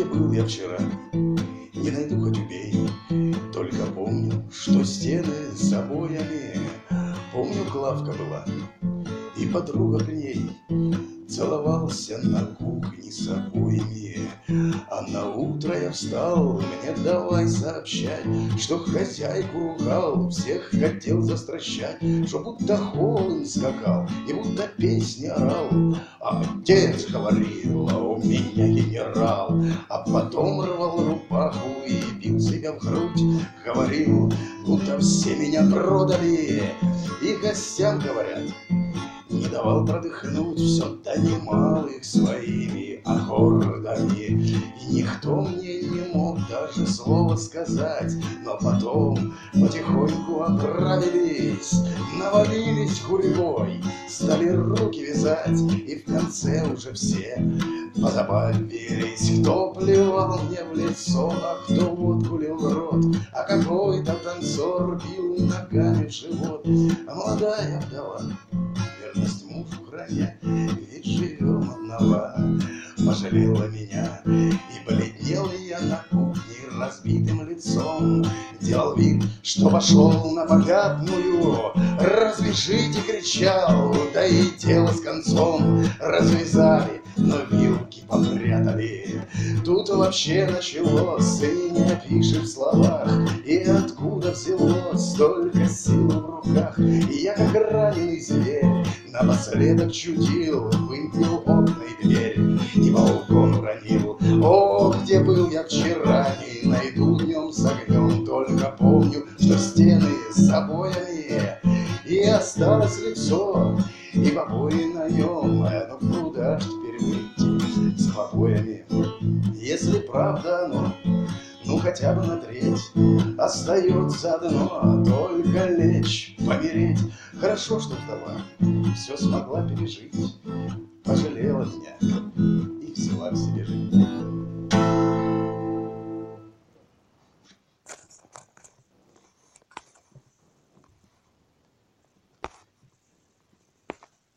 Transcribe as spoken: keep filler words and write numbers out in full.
где был я вчера, не найду, хоть убей. Только помню, что стены с обоями. Помню, Клавка была и подруга к ней. Целовался на кухне с обоими. А на утро я встал, мне давай сообщать, что хозяйку ругал, всех хотел застращать, что будто холын скакал и будто песни орал. А отец говорил, а у меня генерал. А потом рвал рубаху и бил себя в грудь. Говорил, будто все меня продали. И гостям говорят, не давал продыхнуть, все донимал их своими аккордами. И никто мне не мог даже слова сказать. Но потом потихоньку оправились, навалились гурьбой, стали руки вязать. И в конце уже все позабавились. Кто плевал мне в лицо, а кто водку лил в рот, а какой-то танцор бил ногами в живот. А молодая вдова, верность мужу храня, ведь живем одного, пожалела меня. И бледнел я на кухне разбитым лицом, делал вид, что пошел на попятную. Развяжите, кричал, да и дело с концом. Развязали, но вилки попрятали. Тут вообще началось, и не опишешь в словах. И откуда взялось столько сил в руках. И я, как раненый зверь, напоследок чудил, выбил окна и дверь, и балкон уронил. О, где был я вчера, не найду днем с огнем. Только помню, что стены с обоями, и осталось лицо, и побои наем. Но куда ж теперь выйти с побоями, если правда оно, ну хотя бы на треть, остается одно, только лечь, помереть. Хорошо, что вдова все смогла пережить, пожалела меня и взяла к себе